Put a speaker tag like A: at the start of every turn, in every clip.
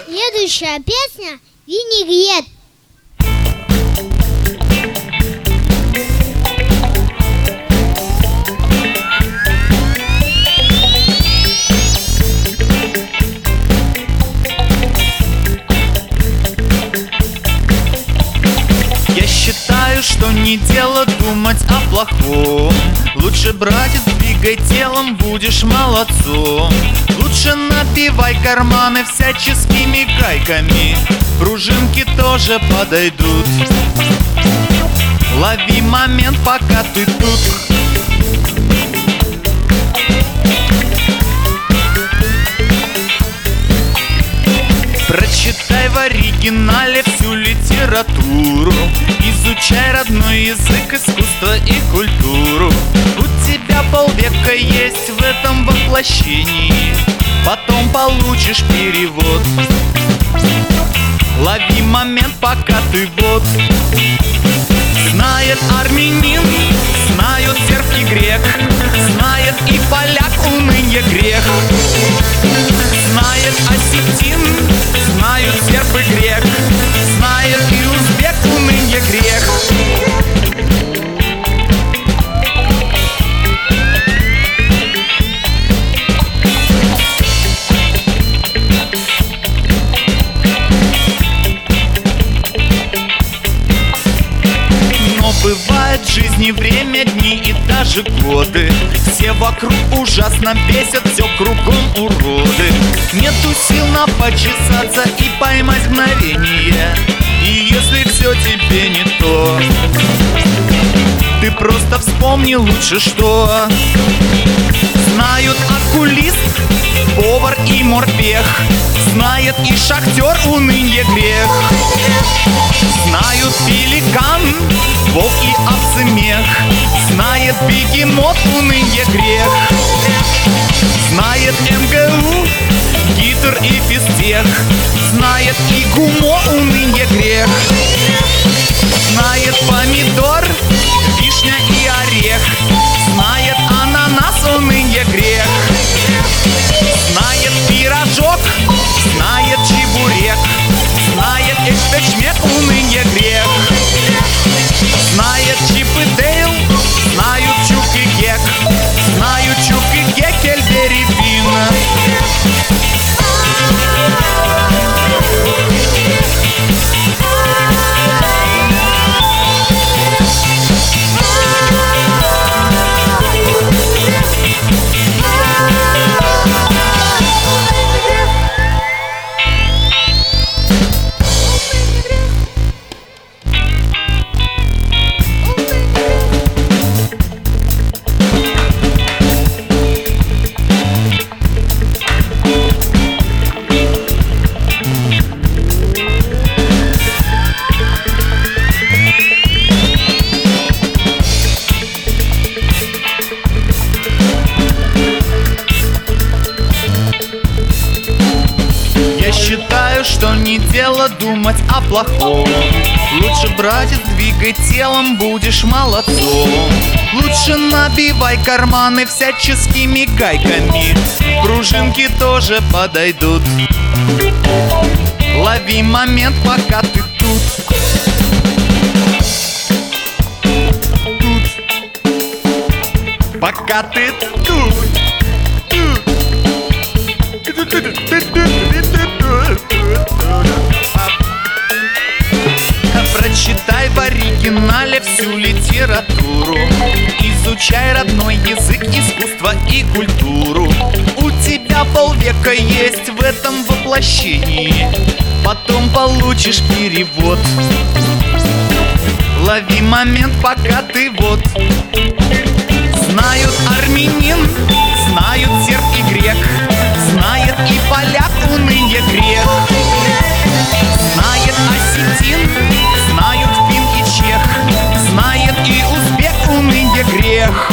A: Следующая песня «Винегрет».
B: Я считаю, что не дело думать о плохом. Лучше, братец, двигай телом, будешь молодцом. Лучше набивай карманы всяческими гайками, пружинки тоже подойдут. Лови момент, пока ты тут. Прочитай в оригинале всю литературу, изучай родной язык, искусство и культуру. У тебя полвека есть в этом воплощении, потом получишь перевод. Лови момент, пока ты вот. Знает армянин, знают серб и грек, знает и поляк, унынье грех. Знает осетин, знают серб и грек, знает и узбек, унынье грех. Бывает в жизни время, дни и даже годы. Все вокруг ужасно бесят, все кругом уроды. Нету сил на почесаться и поймать мгновение. И если все тебе не то, ты просто вспомни лучше, что знают окулист, повар и морпех, знает и шахтер, унынье грех. Знают пеликан, волк и овцемех, знает бегемот, унынье грех. Знает МГУ, гитр и физтех, знает и ГУМО, унынье грех. Знает помидор, вишня и орех, знает ананас, унынье грех. Знает пирожок, знает чебурек, знает эшпечмек, унынье грех. Знает Чип и Дейл, знают Чук и Гек, знают Чук и Геккельбери Финн. Считаю, что не дело думать о плохом. Лучше, братец, двигай телом, будешь молодцом. Лучше набивай карманы всяческими гайками, пружинки тоже подойдут. Лови момент, пока ты тут. Пока ты тут. Прочитай в оригинале всю литературу, изучай родной язык, искусство и культуру. У тебя полвека есть в этом воплощении, потом получишь перевод. Лови момент, пока ты вот. Знают армянин, знают серб и грек, знает и поляк, унынье грех. Знает осетин, знают фин и чех, знает и узбек, унынье грех.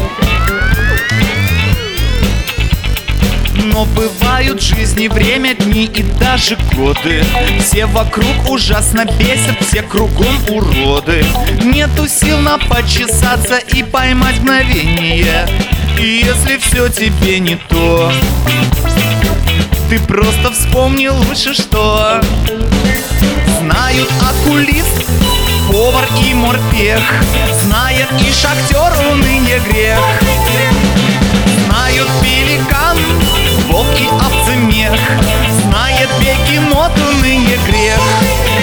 B: Но бывают в жизни время, дни дни и даже годы. Все вокруг ужасно бесят, все кругом уроды. Нету сил на почесаться и поймать мгновение. И если все тебе не то, ты просто вспомни лучше, что знают окулист, повар и морпех, знает и шахтер унынье грех. Знают пеликан, волк и овцемех, знает бегемот унынье грех.